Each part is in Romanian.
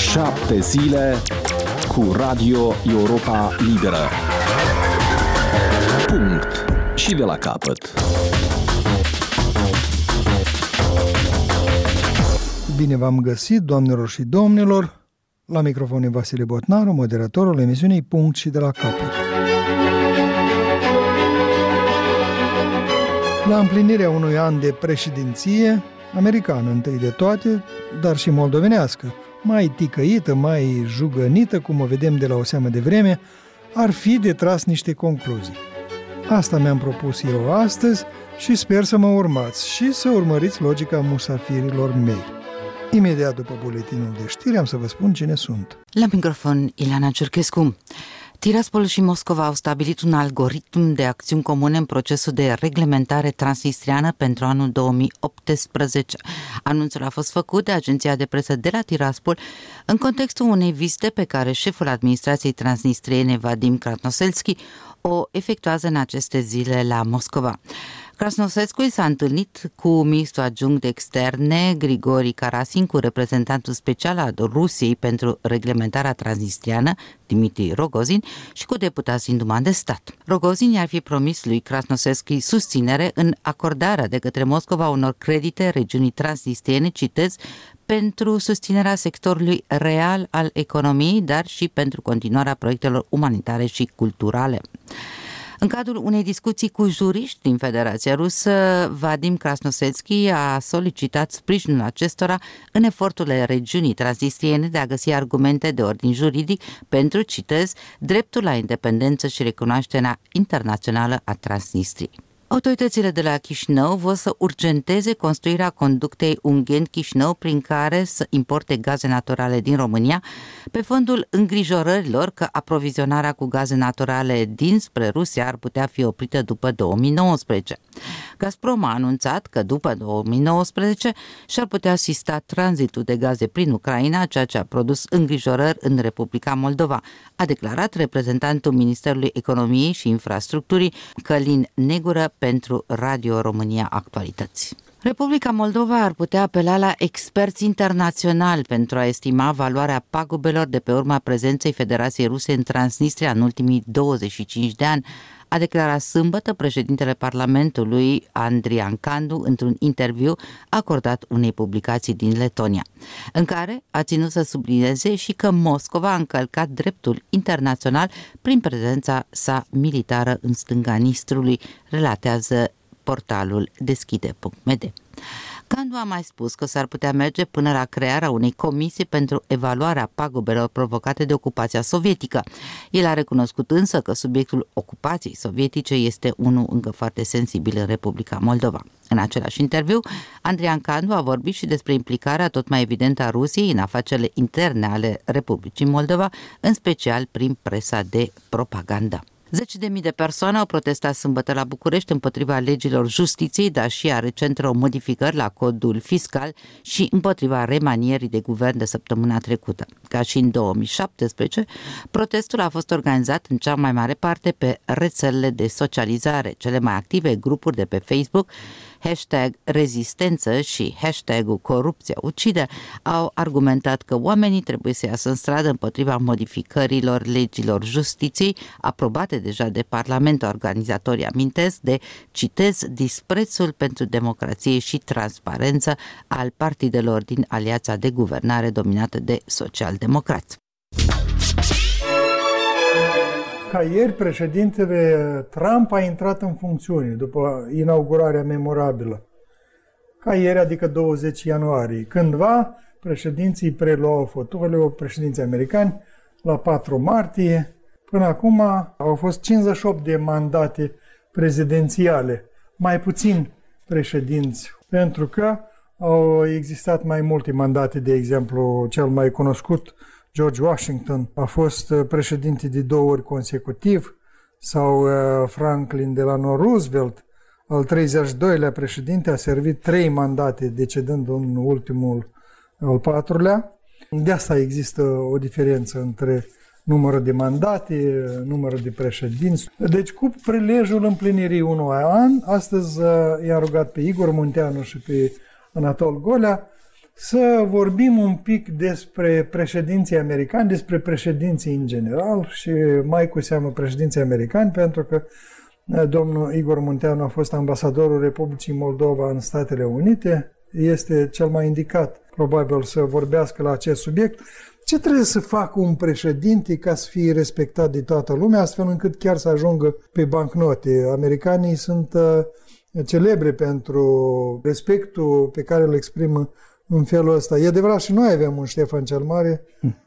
7 zile cu Radio Europa Liberă. Punct. Și de la capăt. Bine v-am găsit, doamnelor și domnilor. La microfon e Vasile Botnaru, moderatorul emisiunii Punct și de la capăt. La împlinirea unui an de președinție, americană întâi de toate, dar și moldovenească, mai ticăită, mai jugănită, cum o vedem de la o seamă de vreme, ar fi de tras niște concluzii. Asta mi-am propus eu astăzi și sper să mă urmați și să urmăriți logica musafirilor mei. Imediat după buletinul de știri am să vă spun cine sunt. La microfon, Ileana Cerchescu. Tiraspol și Moscova au stabilit un algoritm de acțiuni comune în procesul de reglementare transnistriană pentru anul 2018. Anunțul a fost făcut de agenția de presă de la Tiraspol în contextul unei vizite pe care șeful administrației transnistriene, Vadim Krasnoselski, o efectuează în aceste zile la Moscova. Krasnoselski s-a întâlnit cu ministrul adjunct de externe, Grigori Karasin, cu reprezentantul special al Rusiei pentru reglementarea transnistriană, Dmitri Rogozin, și cu deputații în Duma de stat. Rogozin i-ar fi promis lui Krasnoselski susținere în acordarea de către Moscova unor credite regiunii transnistriene, citez, pentru susținerea sectorului real al economiei, dar și pentru continuarea proiectelor umanitare și culturale. În cadrul unei discuții cu juriști din Federația Rusă, Vadim Krasnoselski a solicitat sprijinul acestora în eforturile regiunii transnistriene de a găsi argumente de ordin juridic pentru, citez, dreptul la independență și recunoașterea internațională a Transnistriei. Autoritățile de la Chișinău vor să urgenteze construirea conductei Ungheni-Chișinău prin care să importe gaze naturale din România pe fondul îngrijorărilor că aprovizionarea cu gaze naturale dinspre Rusia ar putea fi oprită după 2019. Gazprom a anunțat că după 2019 și-ar putea asista tranzitul de gaze prin Ucraina, ceea ce a produs îngrijorări în Republica Moldova, a declarat reprezentantul Ministerului Economiei și Infrastructurii, Călin Negură, pentru Radio România Actualități. Republica Moldova ar putea apela la experți internaționali pentru a estima valoarea pagubelor de pe urma prezenței Federației Ruse în Transnistria în ultimii 25 de ani, a declarat sâmbătă președintele Parlamentului Andrian Candu într-un interviu acordat unei publicații din Letonia, în care a ținut să sublinieze și că Moscova a încălcat dreptul internațional prin prezența sa militară în stânga Nistrului, relatează portalul deschide.md. Candu a mai spus că s-ar putea merge până la crearea unei comisii pentru evaluarea pagubelor provocate de ocupația sovietică. El a recunoscut însă că subiectul ocupației sovietice este unul încă foarte sensibil în Republica Moldova. În același interviu, Andrian Candu a vorbit și despre implicarea tot mai evidentă a Rusiei în afacerile interne ale Republicii Moldova, în special prin presa de propagandă. 10.000 de persoane au protestat sâmbătă la București împotriva legilor justiției, dar și a recentelor modificări la codul fiscal și împotriva remanierii de guvern de săptămâna trecută. Ca și în 2017, protestul a fost organizat în cea mai mare parte pe rețelele de socializare. Cele mai active grupuri de pe Facebook, #rezistență și #ul corupția ucide, au argumentat că oamenii trebuie să iasă în stradă împotriva modificărilor legilor justiției aprobate deja de Parlament. Organizatorii amintesc de, citez, disprețul pentru democrație și transparență al partidelor din alianța de guvernare dominată de social-democrați. Ca ieri, președintele Trump a intrat în funcțiune după inaugurarea memorabilă. Ca ieri, adică 20 ianuarie. Cândva, președinții preluau fotoliul, președinții americani, la 4 martie. Până acum au fost 58 de mandate prezidențiale, mai puțin președinți, pentru că au existat mai multe mandate, de exemplu, cel mai cunoscut, George Washington, a fost președinte de 2 ori consecutiv, sau Franklin Delano Roosevelt, al 32-lea președinte, a servit 3 mandate, decedând în ultimul, al 4-lea. De asta există o diferență între numărul de mandate, numărul de președinți. Deci, cu prilejul împlinirii unui an, astăzi i-a rugat pe Igor Munteanu și pe Anatol Golea să vorbim un pic despre președinții americani, despre președinții în general și mai cu seamă președinții americani, pentru că domnul Igor Munteanu a fost ambasadorul Republicii Moldova în Statele Unite. Este cel mai indicat, probabil, să vorbească la acest subiect. Ce trebuie să facă un președinte ca să fie respectat de toată lumea, astfel încât chiar să ajungă pe bancnote? Americanii sunt celebre pentru respectul pe care îl exprimă în felul ăsta. E adevărat, și noi avem un Ștefan cel Mare,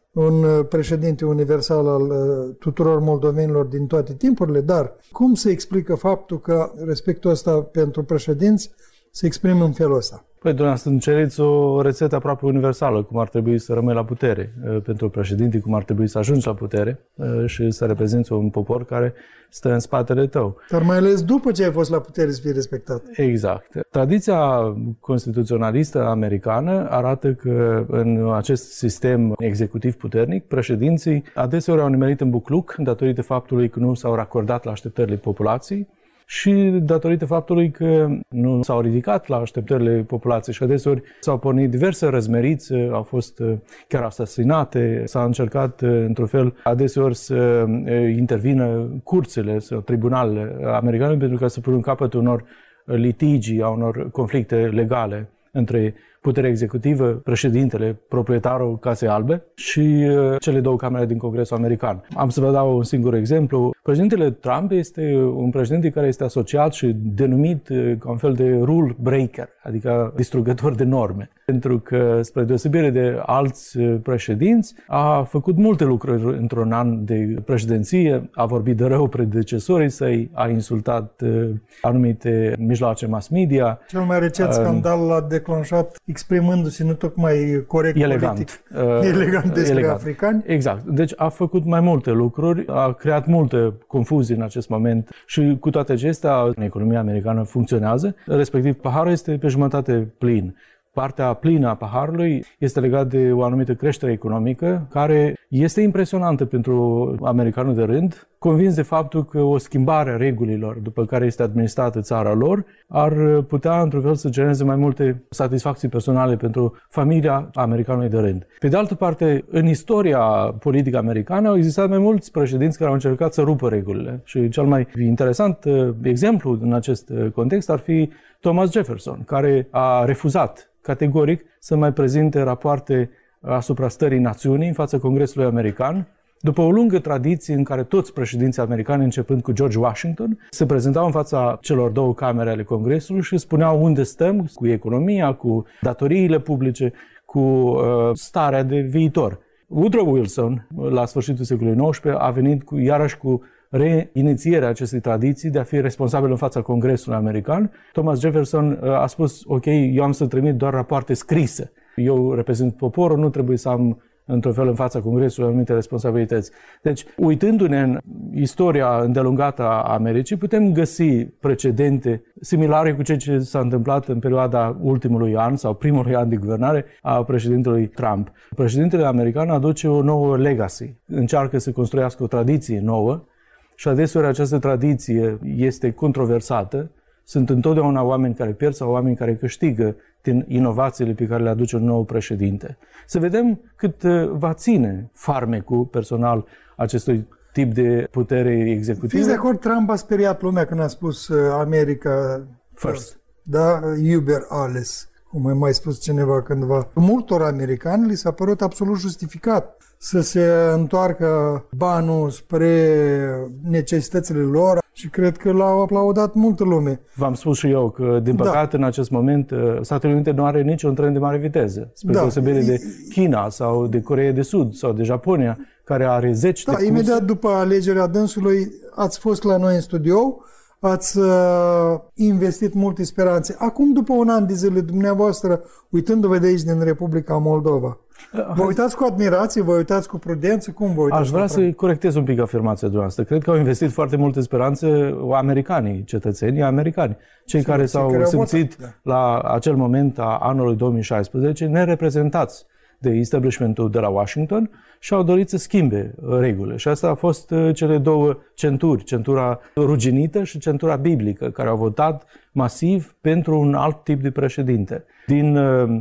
un președinte universal al tuturor moldovenilor din toate timpurile, dar cum se explică faptul că respectul ăsta pentru președinți se exprimă în felul ăsta? Păi, dumneavoastră, cereți o rețetă aproape universală, cum ar trebui să rămâi la putere pentru președinte, cum ar trebui să ajungi la putere și să reprezinți un popor care stă în spatele tău. Dar mai ales după ce ai fost la putere să fii respectat. Exact. Tradiția constituționalistă americană arată că în acest sistem executiv puternic, președinții adeseori au nimerit în bucluc datorită faptului că nu s-au racordat la așteptările populației și datorită faptului că nu s-au ridicat la așteptările populației și adeseori s-au pornit diverse răzmeriți, au fost chiar asasinate, s-a încercat într-un fel adeseori să intervină curțile sau tribunalele americane pentru ca să pună în capăt unor litigii, a unor conflicte legale între puterea executivă, președintele, proprietarul Casei Albe și cele două camere din Congresul American. Am să vă dau un singur exemplu. Președintele Trump este un președinte care este asociat și denumit ca un fel de rule breaker, adică distrugător de norme. Pentru că, spre deosebire de alți președinți, a făcut multe lucruri într-un an de președinție, a vorbit de rău predecesorii săi, a insultat anumite mijloace mass media. Cel mai recent scandal l-a declanșat exprimându-se nu tocmai corect politic, elegant despre africani. Exact. Deci a făcut mai multe lucruri, a creat multe confuzii în acest moment și cu toate acestea, economia americană funcționează, respectiv paharul este pe jumătate plin. Partea plină a paharului este legată de o anumită creștere economică care este impresionantă pentru americanul de rând, convins de faptul că o schimbare a regulilor după care este administrată țara lor ar putea într-un fel să genereze mai multe satisfacții personale pentru familia americanului de rând. Pe de altă parte, în istoria politică americană au existat mai mulți președinți care au încercat să rupă regulile și cel mai interesant exemplu în acest context ar fi Thomas Jefferson, care a refuzat categoric să mai prezinte rapoarte asupra stării națiunii în fața Congresului American, după o lungă tradiție în care toți președinții americani, începând cu George Washington, se prezentau în fața celor două camere ale Congresului și spuneau unde stăm cu economia, cu datoriile publice, cu starea de viitor. Woodrow Wilson, la sfârșitul secolului XIX, a venit iarăși cu reinițierea acestei tradiții de a fi responsabil în fața Congresului American. Thomas Jefferson a spus, ok, eu am să trimit doar rapoarte scrise. Eu reprezint poporul, nu trebuie să am într-un fel în fața Congresului anumite responsabilități. Deci, uitându-ne în istoria îndelungată a Americii, putem găsi precedente similare cu ceea ce s-a întâmplat în perioada ultimului an sau primului an de guvernare a președintelui Trump. Președintele american aduce o nouă legacy, încearcă să construiască o tradiție nouă și adeseori această tradiție este controversată. Sunt întotdeauna oameni care pierd sau oameni care câștigă din inovațiile pe care le aduce un nou președinte. Să vedem cât va ține farmecul personal acestui tip de putere executivă. Fiți de acord, Trump a speriat lumea când a spus America first. Da, Uber alles, cum a mai spus cineva cândva. Multor americani li s-a părut absolut justificat să se întoarcă banul spre necesitățile lor și cred că l-au aplaudat multă lume. V-am spus și eu că, din păcate, în acest moment, Statele Unite nu are niciun tren de mare viteză, spre deosebire de China sau de Coreea de Sud sau de Japonia, care are zeci de curse. Imediat după alegerea dânsului ați fost la noi în studio, ați investit multe speranțe. Acum, după un an de zile, dumneavoastră, uitându-vă de aici din Republica Moldova, vă uitați cu admirație, vă uitați cu prudență? Cum vă uitați? Aș vrea să corectez un pic afirmația dumneavoastră. Cred că au investit foarte multe speranțe americanii, cetățenii americani. Cei care s-au simțit la acel moment a anului 2016 nereprezentați de establishmentul de la Washington și au dorit să schimbe regulile. Și asta a fost cele două centuri, centura ruginită și centura biblică, care au votat masiv pentru un alt tip de președinte. Din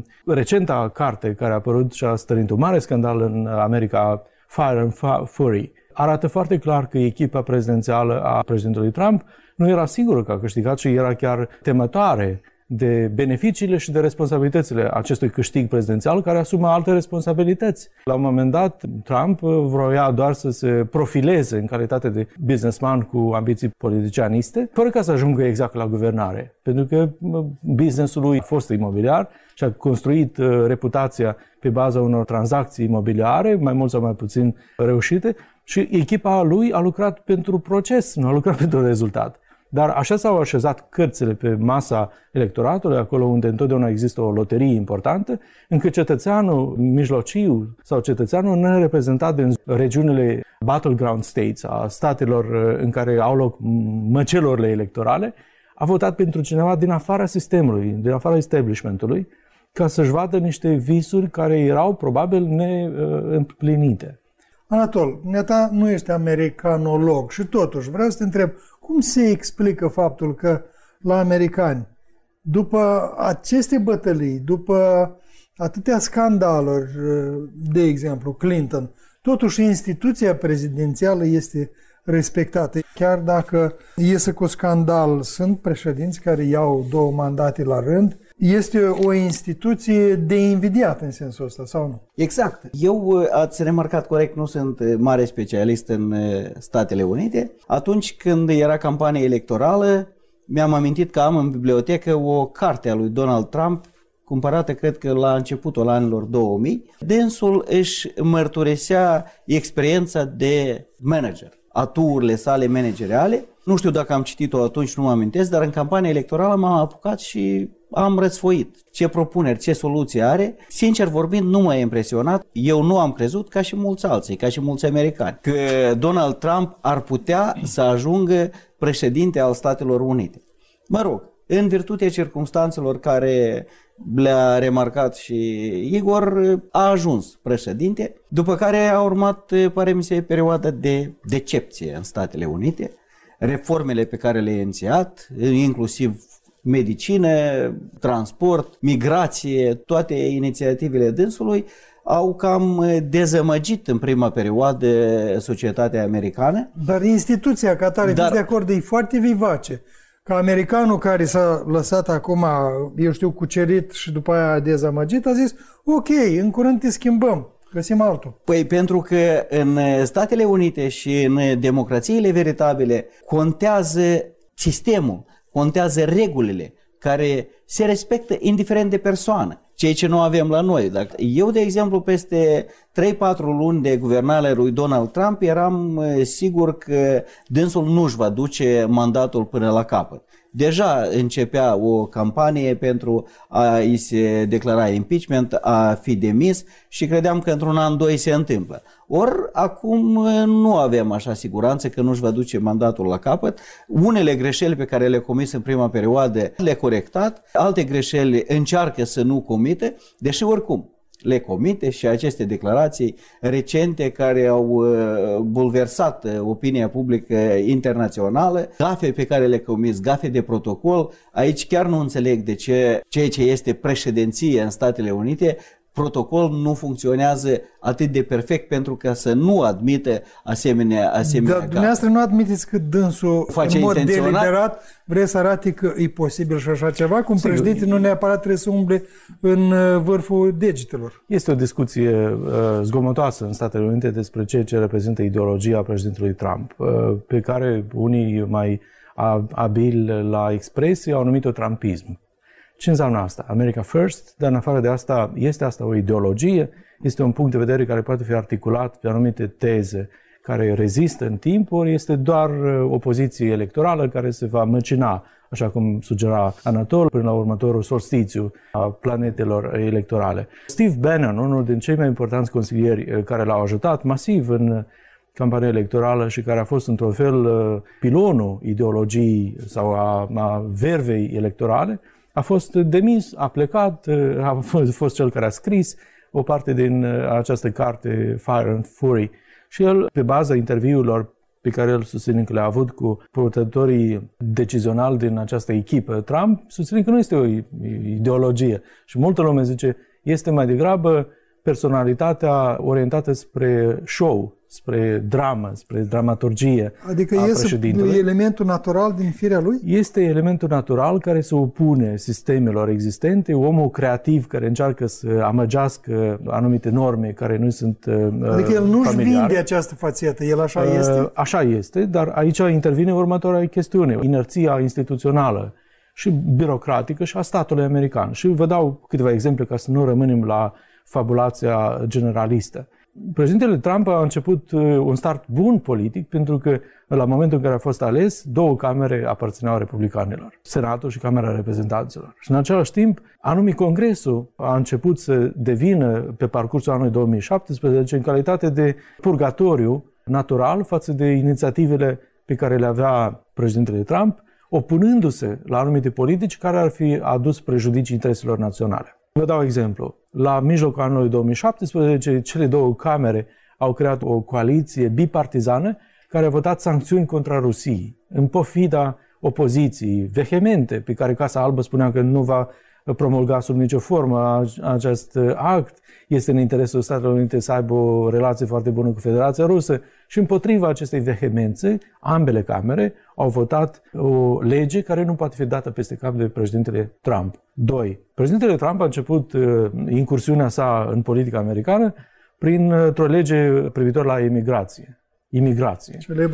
recenta carte care a apărut și a stârnit un mare scandal în America, Fire and Fury, arată foarte clar că echipa prezidențială a președintelui Trump nu era sigură că a câștigat și era chiar temătoare de beneficiile și de responsabilitățile acestui câștig prezidențial, care asumă alte responsabilități. La un moment dat, Trump vroia doar să se profileze în calitate de businessman cu ambiții politicianiste, fără ca să ajungă exact la guvernare. Pentru că businessul lui a fost imobiliar și a construit reputația pe baza unor tranzacții imobiliare, mai mult sau mai puțin reușite, și echipa lui a lucrat pentru proces, nu a lucrat pentru rezultat. Dar așa s-au așezat cărțile pe masa electoratului, acolo unde întotdeauna există o loterie importantă, încât cetățeanul mijlociu sau cetățeanul nereprezentat din regiunile battleground states, a statelor în care au loc măcelurile electorale, a votat pentru cineva din afara sistemului, din afara establishmentului, ca să-și vadă niște visuri care erau probabil neîmplinite. Anatol, dumneata nu ești americanolog și totuși vreau să te întreb, cum se explică faptul că la americani, după aceste bătălii, după atâtea scandaluri, de exemplu Clinton, totuși instituția prezidențială este respectată. Chiar dacă iese cu scandal, sunt președinți care iau 2 mandate la rând, este o instituție de invidiat în sensul ăsta, sau nu? Exact. Eu, ați remarcat corect, nu sunt mare specialist în Statele Unite. Atunci când era campanie electorală, mi-am amintit că am în bibliotecă o carte a lui Donald Trump, cumpărată, cred că la începutul anilor 2000. Dânsul își mărturisea experiența de manager, aturile sale manageriale. Nu știu dacă am citit-o atunci, nu mă amintesc, dar în campania electorală m-am apucat și am răsfoit ce propuneri, ce soluții are. Sincer vorbind, nu m-a impresionat. Eu nu am crezut, ca și mulți alții, ca și mulți americani, că Donald Trump ar putea să ajungă președinte al Statelor Unite. Mă rog, în virtutea circumstanțelor care le-a remarcat și Igor, a ajuns președinte, după care a urmat, pare mi se, perioada de decepție în Statele Unite. Reformele pe care le-a inițiat, inclusiv medicină, transport, migrație, toate inițiativele dânsului au cam dezamăgit în prima perioadă societatea americană. Dar instituția ca tare, fiți de acord, e foarte vivace. Ca americanul care s-a lăsat acum, eu știu, cucerit și după aia dezamăgit, a zis, ok, în curând te schimbăm, găsim altul. Păi pentru că în Statele Unite și în democrațiile veritabile contează sistemul, contează regulile care se respectă indiferent de persoană, ceea ce nu avem la noi. Eu, de exemplu, peste 3-4 luni de guvernare lui Donald Trump eram sigur că dânsul nu își va duce mandatul până la capăt. Deja începea o campanie pentru a-i se declara impeachment, a fi demis și credeam că într-un an, 2 se întâmplă. Ori acum nu avem așa siguranță că nu își va duce mandatul la capăt. Unele greșeli pe care le-a comis în prima perioadă le-a corectat, alte greșeli încearcă să nu comite, deși oricum le comite și aceste declarații recente care au bulversat opinia publică internațională, gafe pe care le-a comis, gafe de protocol. Aici chiar nu înțeleg de ce ceea ce este președinție în Statele Unite, protocol nu funcționează atât de perfect pentru ca să nu admită asemenea Dar dumneavoastră nu admiteți că dânsul face în mod intenționat? deliberat vrea să arate că e posibil și așa ceva, cum președinte nu neapărat trebuie să umble în vârful degetelor. Este o discuție zgomotoasă în Statele Unite despre ceea ce reprezintă ideologia președintelui Trump, pe care unii mai abili la expresie au numit-o trumpism. Ce înseamnă asta? America First, dar în afară de asta, este asta o ideologie, este un punct de vedere care poate fi articulat pe anumite teze care rezistă în timp, ori este doar o poziție electorală care se va măcina, așa cum sugera Anatol, până la următorul solstițiu a planetelor electorale. Steve Bannon, unul din cei mai importanți consilieri care l-au ajutat masiv în campania electorală și care a fost într-un fel pilonul ideologiei sau a vervei electorale, a fost demis, a plecat, a fost cel care a scris o parte din această carte Fire and Fury. Și el, pe baza interviurilor pe care el susține că le-a avut cu purtătorii decizionali din această echipă Trump, susține că nu este o ideologie. Și multă lume zice, este mai degrabă personalitatea orientată spre show, spre dramă, spre dramaturgie. Adică este elementul natural din firea lui? Este elementul natural care se opune sistemelor existente, omul creativ care încearcă să amăgească anumite norme care nu sunt Adică el nu-și vinde această fațetă, el așa este? Așa este, dar aici intervine următoarea chestiune, inerția instituțională și birocratică și a statului american. Și vă dau câteva exemple ca să nu rămânem la fabulația generalistă. Președintele Trump a început un start bun politic pentru că la momentul în care a fost ales, 2 camere aparțineau republicanilor, Senatul și Camera Reprezentanților. Și în același timp, anume Congresul a început să devină pe parcursul anului 2017 în calitate de purgatoriu natural față de inițiativele pe care le avea președintele Trump, opunându-se la anumite politici care ar fi adus prejudicii intereselor naționale. Vă dau exemplu. La mijlocul anului 2017, cele 2 camere au creat o coaliție bipartizană care a votat sancțiuni contra Rusiei, în pofida opoziției vehemente, pe care Casa Albă spunea că nu va promulga sub nicio formă acest act. Este în interesul Statelor Unite să aibă o relație foarte bună cu Federația Rusă și împotriva acestei vehemențe, ambele camere au votat o lege care nu poate fi dată peste cap de președintele Trump. 2. Președintele Trump a început incursiunea sa în politica americană printr-o lege privitor la imigrație.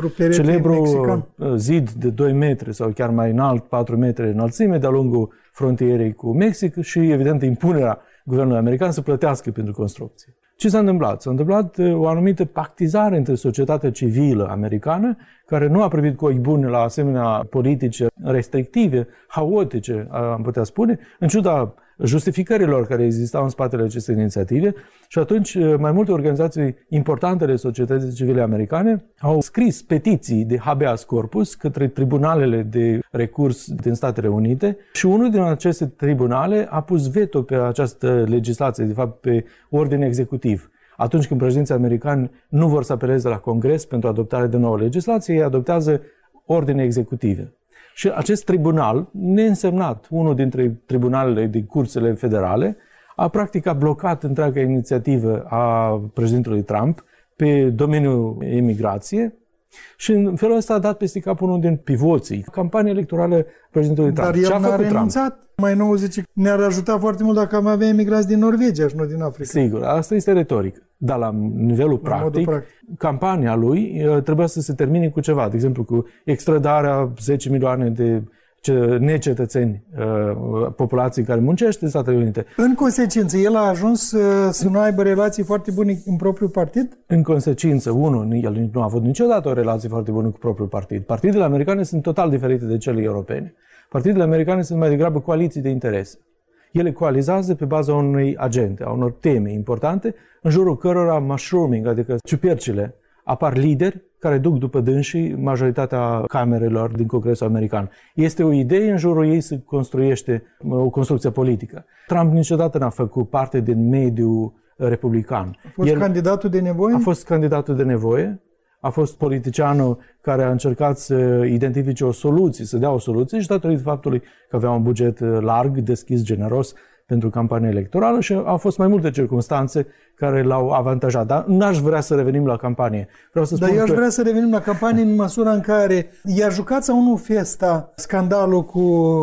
Celebrul zid de 2 metri sau chiar mai înalt, 4 metri înălțime de-a lungul frontierei cu Mexic și, evident, impunerea guvernului american să plătească pentru construcție. Ce s-a întâmplat? S-a întâmplat o anumită pactizare între societatea civilă americană, care nu a privit cu ochi buni la asemenea politici restrictive, haotice, am putea spune, în ciuda justificărilor care existau în spatele acestei inițiative și atunci mai multe organizații importante ale societății civile americane au scris petiții de habeas corpus către tribunalele de recurs din Statele Unite și unul din aceste tribunale a pus veto pe această legislație, de fapt pe ordine executiv. Atunci când președinții americani nu vor să apeleze la Congres pentru adoptarea de nouă legislație, ei adoptează ordine executive. Și acest tribunal, neînsemnat, unul dintre tribunalele din curțile federale, a practic blocat întreaga inițiativă a președintelui Trump pe domeniul imigrație și în felul ăsta a dat peste cap unul din pivoții campaniei electorale președintelui Trump. Dar el n-a renunțat. Mai nou zice că ne-ar ajuta foarte mult dacă am avea emigrați din Norvegia și nu din Africa. Sigur, asta este retorică. Dar la nivelul practic, campania lui trebuia să se termine cu ceva. De exemplu, cu extradarea 10 milioane de necetățeni populației care muncește în Statele Unite. În consecință, el a ajuns să nu aibă relații foarte bune în propriul partid? În consecință, el nu a avut niciodată o relație foarte bună cu propriul partid. Partidele americane sunt total diferite de cele europene. Partidele americane sunt mai degrabă coaliții de interese. Ele coalizează pe baza unei agende, a unor teme importante, în jurul cărora mushrooming, adică ciupercile, apar lideri care duc după dânsii majoritatea camerelor din Congresul american. Este o idee, în jurul ei se construiește o construcție politică. Trump niciodată n-a făcut parte din mediul republican. A fost candidatul de nevoie? A fost candidatul de nevoie. A fost politicianul care a încercat să identifice o soluție, să dea o soluție și datorită faptului că avea un buget larg, deschis, generos pentru campania electorală și au fost mai multe circunstanțe care l-au avantajat. Dar n-aș vrea să revenim la campanie. Dar eu aș vrea să revenim la campanie în măsura în care i-a jucat sau nu festa scandalul cu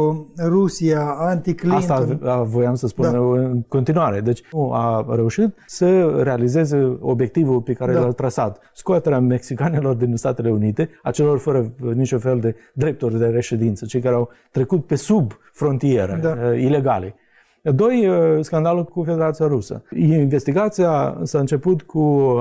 Rusia, anti-Clinton? Asta voiam să spun în continuare. Deci nu a reușit să realizeze obiectivul pe care l-a trasat. Scoaterea mexicanilor din Statele Unite, a celor fără niciun fel de drepturi de reședință, cei care au trecut pe sub frontieră, ilegale. 2. Scandalul cu Federația Rusă. Investigația s-a început cu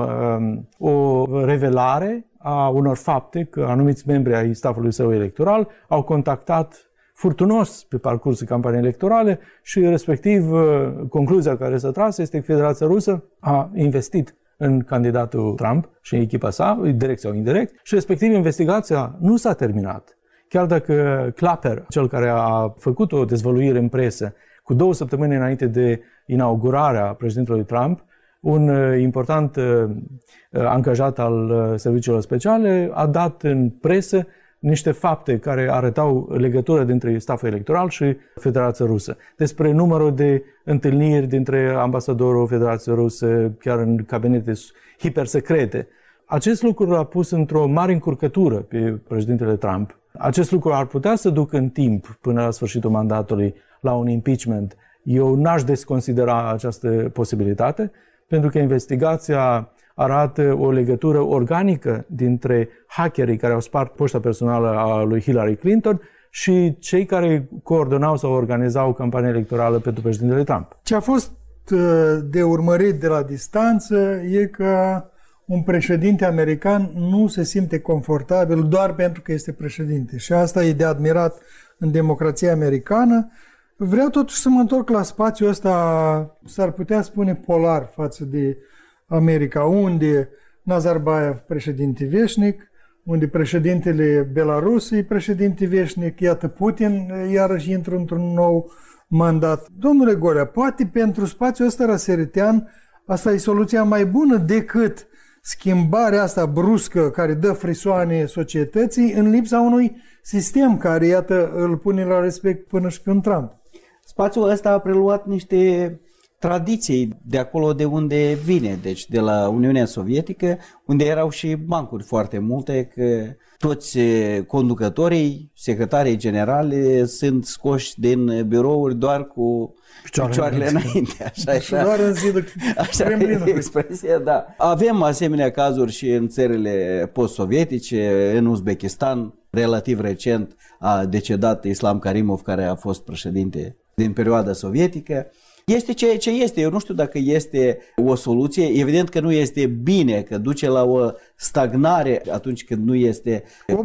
o revelare a unor fapte că anumiți membri ai staffului său electoral au contactat furtunos pe parcursul campaniei electorale și respectiv concluzia care s-a tras este că Federația Rusă a investit în candidatul Trump și în echipa sa, direct sau indirect, și respectiv investigația nu s-a terminat. Chiar dacă Clapper, cel care a făcut o dezvăluire în presă, Cu 2 săptămâni înainte de inaugurarea președintelui Trump, un important angajat al serviciilor speciale a dat în presă niște fapte care arătau legătură dintre staful electoral și Federația Rusă. Despre numărul de întâlniri dintre ambasadorul Federației Ruse, chiar în cabinete hipersecrete. Acest lucru l-a pus într-o mare încurcătură pe președintele Trump. Acest lucru ar putea să ducă în timp, până la sfârșitul mandatului, la un impeachment. Eu n-aș desconsidera această posibilitate, pentru că investigația arată o legătură organică dintre hackerii care au spart poșta personală a lui Hillary Clinton și cei care coordonau sau organizau campania electorală pentru președintele Trump. Ce a fost de urmărit de la distanță e că un președinte american nu se simte confortabil doar pentru că este președinte. Și asta e de admirat în democrația americană. Vreau totuși să mă întorc la spațiul ăsta, s-ar putea spune polar față de America, unde Nazarbayev președinte veșnic, unde președintele Belarus e președinte veșnic, iată Putin iarăși intră într-un nou mandat. Domnule Golea, poate pentru spațiul ăsta răsăritean asta e soluția mai bună decât schimbarea asta bruscă care dă frisoane societății în lipsa unui sistem care, iată, îl pune la respect până și pe un Trump. Spațiul ăsta a preluat niște tradiții de acolo de unde vine, deci de la Uniunea Sovietică, unde erau și bancuri foarte multe, că toți conducătorii, secretarii generale sunt scoși din birouri doar cu picioarele înainte. Așa, doar în zidul Kremlinului. Expresia, da. Avem asemenea cazuri și în țările post-sovietice, în Uzbekistan, relativ recent a decedat Islam Karimov, care a fost președinte din perioada sovietică. Este ceea ce este. Eu nu știu dacă este o soluție. Evident că nu este bine, că duce la o stagnare atunci când nu este... 85%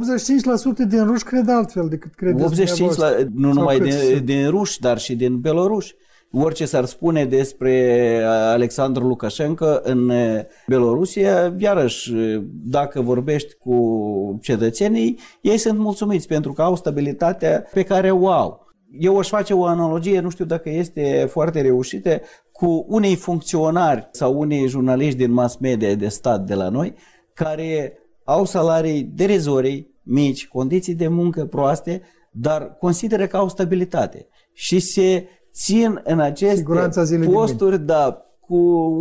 din ruși cred altfel decât credeți 85%, nu numai din ruși, dar și din beloruși. Orice s-ar spune despre Alexandru Lukashenko în Belorusia, iarăși, dacă vorbești cu cetățenii, ei sunt mulțumiți pentru că au stabilitatea pe care o au. Eu aș face o analogie, nu știu dacă este foarte reușită, cu unei funcționari sau unei jurnaliști din mass media de stat de la noi, care au salarii derizorii, mici, condiții de muncă proaste, dar consideră că au stabilitate și se țin în aceste posturi, da, cu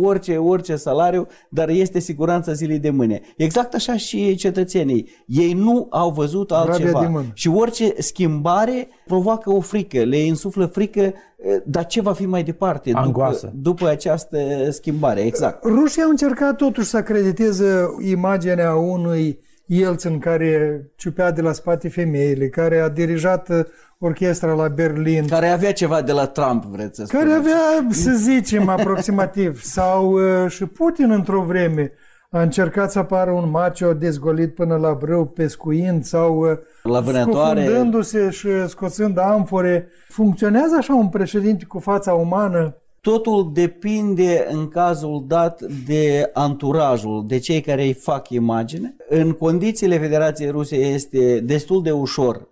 orice salariu, dar este siguranța zilei de mâine. Exact așa și cetățenii. Ei nu au văzut altceva. Și orice schimbare provoacă o frică, le insuflă frică, dar ce va fi mai departe după această schimbare? Exact. Rușii au încercat totuși să acrediteze imaginea unui Yeltsin care ciupea de la spate femeile, care a dirijat orchestra la Berlin. Care avea ceva de la Trump, vreți să spuneți. Care avea, să zicem, aproximativ. Sau și Putin într-o vreme a încercat să apară un macho dezgolit până la brâu, pescuind sau la vânătoare, scufundându-se și scoțând amfore. Funcționează așa un președinte cu fața umană? Totul depinde în cazul dat de anturajul, de cei care îi fac imagine. În condițiile Federației Ruse este destul de ușor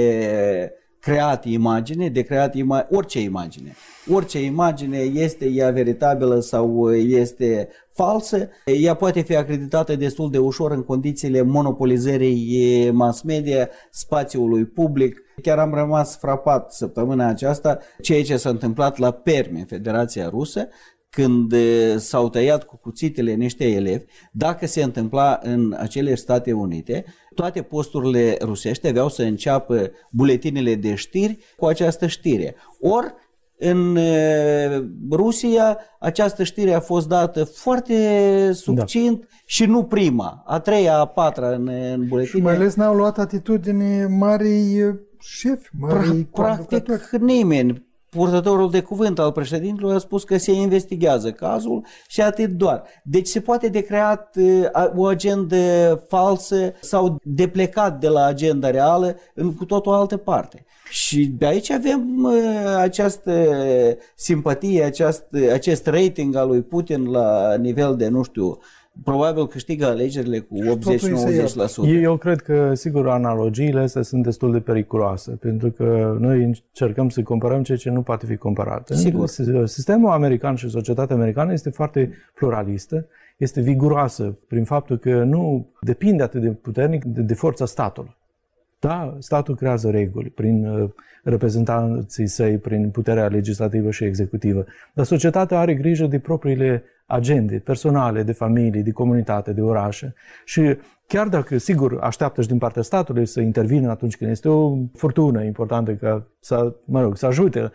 de creat imagine, orice imagine. Orice imagine, este ea veritabilă sau este falsă, ea poate fi acreditată destul de ușor în condițiile monopolizării mass media, spațiului public. Chiar am rămas frapat săptămâna aceasta ceea ce s-a întâmplat la Permi, în Federația Rusă, când s-au tăiat cu cuțitele niște elevi. Dacă se întâmpla în acele State Unite, toate posturile rusești aveau să înceapă buletinele de știri cu această știre. Ori în Rusia această știre a fost dată foarte succint și nu prima, a treia, a patra în buletine. Și mai ales n-au luat atitudine marii șefi, marii practic nimeni. Purtătorul de cuvânt al președintelui a spus că se investigează cazul și atât doar. Deci se poate de creat o agendă falsă sau de plecat de la agenda reală în cu totul altă parte. Și de aici avem această simpatie, acest rating al lui Putin la nivel de, nu știu, probabil câștigă alegerile cu 80-90%. Eu cred că, sigur, analogiile astea sunt destul de periculoase, pentru că noi încercăm să comparăm ceea ce nu poate fi comparat. Sigur. Sistemul american și societatea americană este foarte pluralistă, este viguroasă prin faptul că nu depinde atât de puternic de forța statului. Da, statul creează reguli prin reprezentanții săi, prin puterea legislativă și executivă, dar societatea are grijă de propriile agende personale, de familie, de comunitate, de orașe. Și chiar dacă, sigur, așteaptă și din partea statului să intervină atunci când este o furtună importantă ca să ajute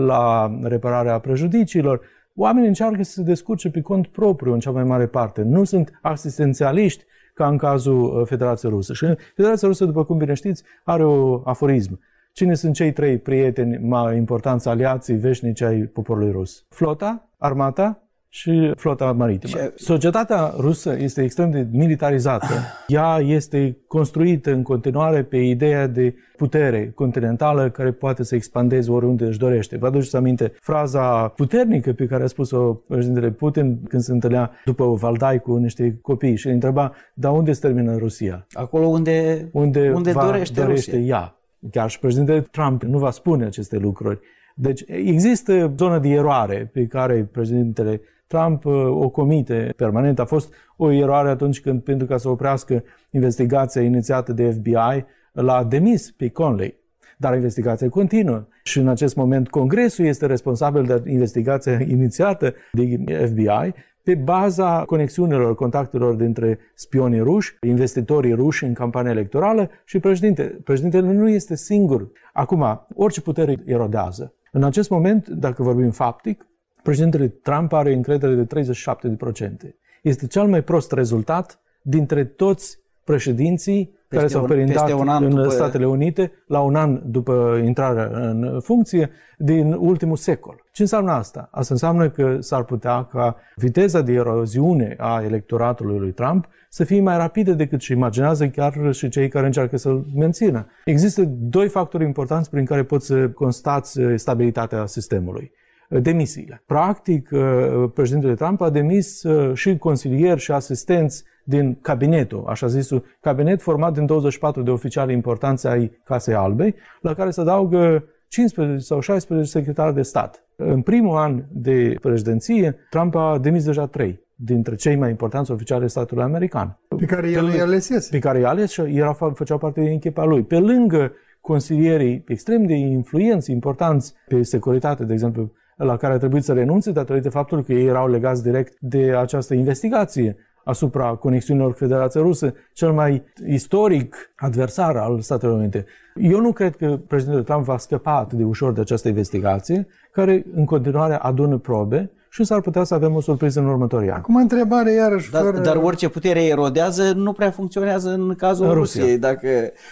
la repararea prejudiciilor, oamenii încearcă să se descurce pe cont propriu în cea mai mare parte. Nu sunt asistențialiști ca în cazul Federației Rusă. Și Federația Rusă, după cum bine știți, are un aforism. Cine sunt cei 3 prieteni mai importanți, aliații veșnici ai poporului rus? Flota, armata și flota maritimă. Societatea rusă este extrem de militarizată. Ea este construită în continuare pe ideea de putere continentală care poate să expandeze oriunde își dorește. Vă aduceți aminte fraza puternică pe care a spus-o președintele Putin când se întâlnea după Valdai cu niște copii și îi întreba, dar unde se termină Rusia? Acolo unde dorește ea. Chiar și președintele Trump nu va spune aceste lucruri. Deci există zonă de eroare pe care președintele Trump o comite permanent. A fost o eroare atunci când, pentru ca să oprească investigația inițiată de FBI, l-a demis pe Conley. Dar investigația continuă și în acest moment Congresul este responsabil de investigația inițiată de FBI pe baza conexiunilor, contactelor dintre spionii ruși, investitorii ruși în campania electorală și președintele. Președintele nu este singur. Acum, orice putere erodează. În acest moment, dacă vorbim faptic, președintele Trump are încredere de 37%. Este cel mai prost rezultat dintre toți președinții care s-au perindat în Statele Unite la un an după intrarea în funcție din ultimul secol. Ce înseamnă asta? Asta înseamnă că s-ar putea ca viteza de eroziune a electoratului lui Trump să fie mai rapidă decât își imaginează chiar și cei care încearcă să-l mențină. Există 2 factori importanți prin care poți să constați stabilitatea sistemului. Demisiile. Practic, președintele Trump a demis și consilieri și asistenți din cabinetul, așa zisul cabinet format din 24 de oficiali importanți ai Casei Albei, la care se adaugă 15 sau 16 secretari de stat. În primul an de președinție, Trump a demis deja 3 dintre cei mai importanți oficiali ai statului american. Pe care el i-a ales. Pe care i-a ales și făceau parte din echipa lui. Pe lângă consilierii extrem de influenți, importanți pe securitate, de exemplu, la care a trebuit să renunțe datorită faptului că ei erau legați direct de această investigație asupra conexiunilor cu Federația Rusă, cel mai istoric adversar al Statelor Unite. Eu nu cred că președintele Trump va scăpa atât de ușor de această investigație, care în continuare adună probe și s-ar putea să avem o surpriză în următorii ani. Acum întrebare iarăși Dar orice putere erodează nu prea funcționează în cazul Rusiei, dacă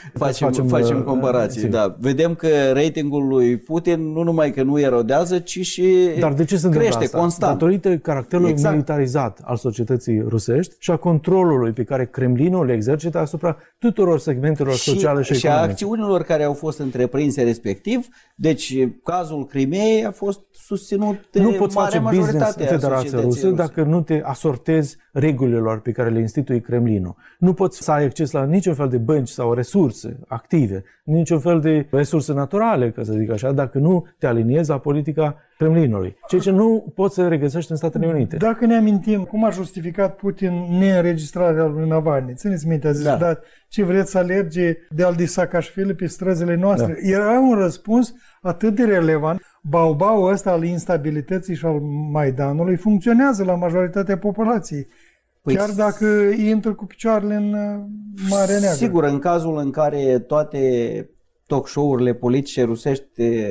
facem comparații. Da. Da. Vedem că ratingul lui Putin nu numai că nu erodează, ci și Dar de ce se crește asta? constant. Datorită caracterului militarizat al societății rusești și a controlului pe care Kremlinul le exercită asupra tuturor segmentelor sociale și economice. Și a acțiunilor care au fost întreprinse respectiv. Deci cazul Crimeei a fost susținut de nu poți face business în Federația Rusă dacă nu te asortezi regulilor pe care le instituie Kremlinul. Nu poți să ai acces la niciun fel de bănci sau resurse active, niciun fel de resurse naturale, ca să zic așa, dacă nu te aliniezi la politica Kremlinului. Ceea ce nu poți să regăsești în Statele Unite. Dacă ne amintim cum a justificat Putin neînregistrarea lui Navalny, țineți minte, a zis, da, ce vreți să alerge de-al Saakashvili pe străzile noastre? Da. Era un răspuns atât de relevant. Bau-bau ăsta al instabilității și al Maidanului funcționează la majoritatea populației. Chiar dacă intră cu picioarele în Marea Neagră. Sigur, în cazul în care toate talk show-urile politice rusești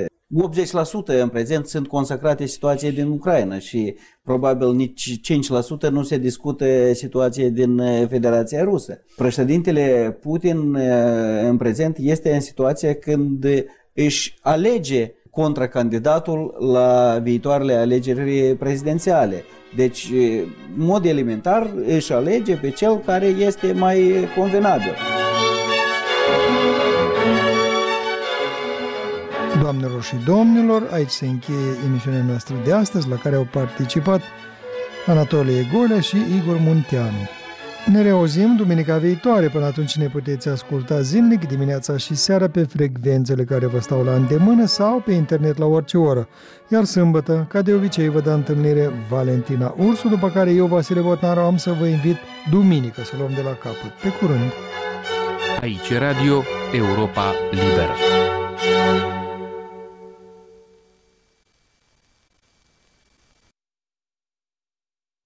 80% în prezent sunt consacrate situației din Ucraina și probabil nici 5% nu se discută situația din Federația Rusă. Președintele Putin în prezent este în situația când își alege contracandidatul la viitoarele alegeri prezidențiale. Deci, în mod elementar, își alege pe cel care este mai convenabil. Doamnelor și domnilor, aici se încheie emisiunea noastră de astăzi, la care au participat Anatolie Golea și Igor Munteanu. Ne reauzim duminica viitoare, până atunci ne puteți asculta zilnic, dimineața și seara pe frecvențele care vă stau la îndemână sau pe internet la orice oră. Iar sâmbătă, ca de obicei, vă dă întâlnire Valentina Ursu, după care eu, Vasile Botnaru, am să vă invit duminică să luăm de la capăt. Pe curând! Aici Radio Europa Liberă.